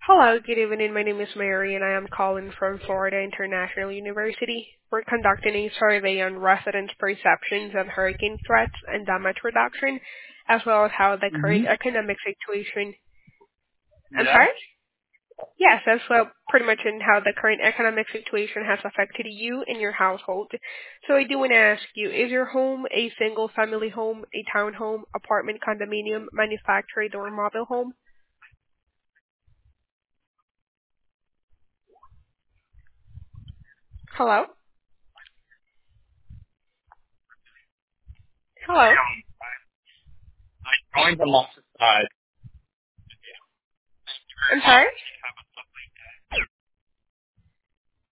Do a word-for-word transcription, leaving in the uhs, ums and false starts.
Hello, good evening. My name is Mary, and I am calling from Florida International University. We're conducting a survey on residents' perceptions of hurricane threats and damage reduction, as well as how the Mm-hmm. current economic situation. I'm Yeah. sorry? Yes, as well, pretty much in how the current economic situation has affected you and your household. So I do want to ask you, is your home a single-family home, a townhome, apartment, condominium, manufactured, or mobile home? Hello? Hello? Joined them off. Uh, I'm sorry?